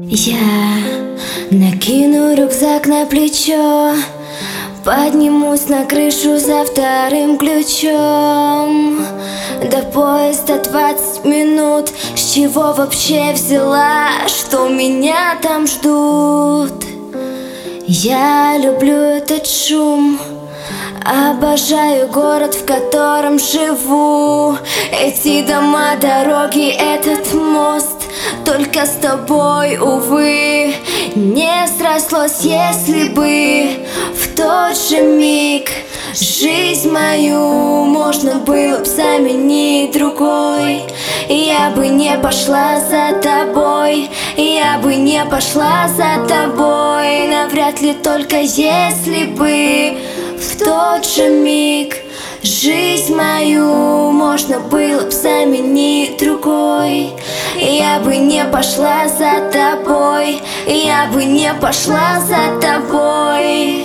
Я накину рюкзак на плечо, поднимусь на крышу за вторым ключом. До поезда 20 минут. С чего вообще взяла, что меня там ждут? Я люблю этот шум, обожаю город, в котором живу. Эти дома, дороги, этот мост. Только с тобой, увы, не срослось, если бы в тот же миг жизнь мою можно было бы заменить другой. Я бы не пошла за тобой, я бы не пошла за тобой. Навряд ли только если бы в тот же миг жизнь мою можно было бы заменить другой. Я бы не пошла за тобой, я бы не пошла за тобой.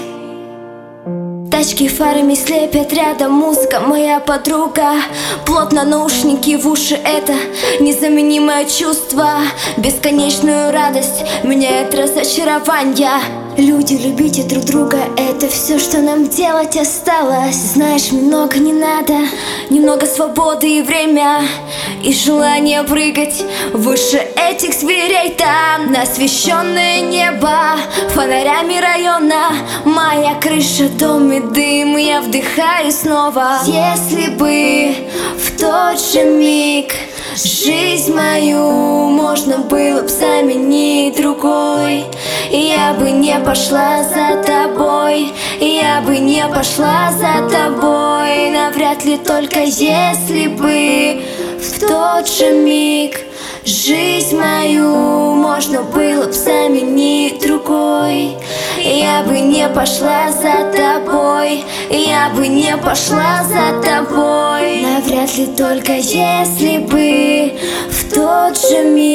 Тачки фарами слепят, рядом музыка, моя подруга. Плотно наушники в уши, это незаменимое чувство. Бесконечную радость меняет разочарование. Люди, любите друг друга, это все, что нам делать осталось. Знаешь, много не надо, немного свободы и время, и желание прыгать выше этих зверей. Там на освещенное небо фонарями района, моя крыша, дом и дым, я вдыхаю снова. Если бы в тот же миг жизнь мою можно было бы заменить другой, я бы не пошла за тобой, я бы не пошла за тобой. Навряд ли только если бы в тот же миг жизнь мою можно было бы заменить другой. Я бы не пошла за тобой, я бы не пошла за тобой. Навряд ли только если бы в тот же миг